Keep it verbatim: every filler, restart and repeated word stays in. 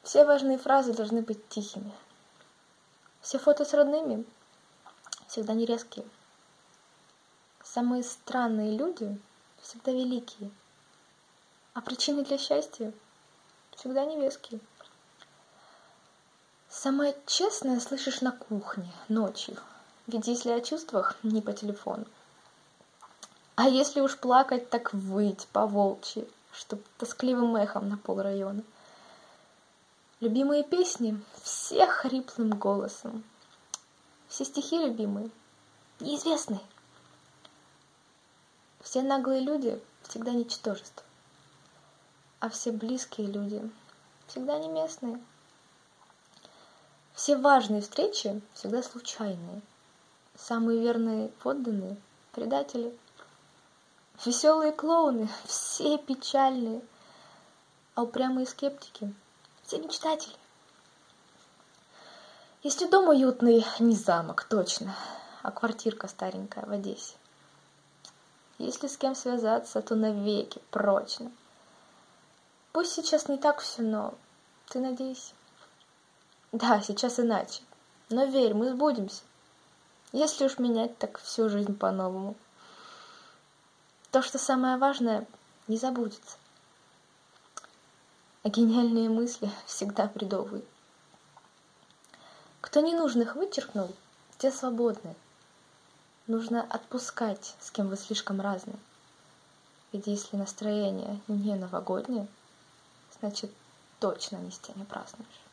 Все важные фразы должны быть тихими. Все фото с родными всегда не резкие. Самые странные люди всегда великие, а причины для счастья всегда невеские. Самое честное слышишь на кухне, ночью, ведь если о чувствах, не по телефону. А если уж плакать, так выть по-волчьи, чтоб тоскливым эхом на полрайона. Любимые песни все хриплым голосом. Все стихи любимые, неизвестные. Все наглые люди всегда ничтожество, а все близкие люди всегда не местные. Все важные встречи всегда случайные. Самые верные подданные — предатели. Веселые клоуны все печальные, а упрямые скептики все мечтатели. Если дом уютный, не замок, точно, а квартирка старенькая в Одессе. Если с кем связаться, то навеки, прочно. Пусть сейчас не так все, но ты надейся. Да, сейчас иначе, но верь, мы сбудемся. Если уж менять, так всю жизнь по-новому. То, что самое важное, не забудется. А гениальные мысли всегда бредовые. Кто ненужных вычеркнул, те свободны. Нужно отпускать, с кем вы слишком разные. Ведь если настроение не новогоднее, значит, точно не с теми празднуешь.